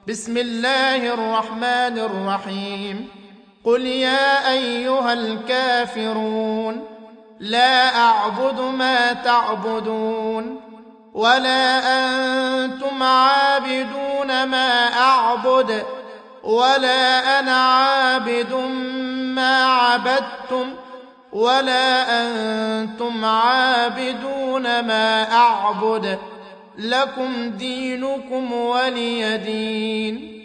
بسم الله الرحمن الرحيم قل يا أيها الكافرون لا أعبد ما تعبدون ولا أنتم عابدون ما أعبد ولا أنا عابد ما عبدتم ولا أنتم عابدون ما أعبد لكم دينكم ولي دين.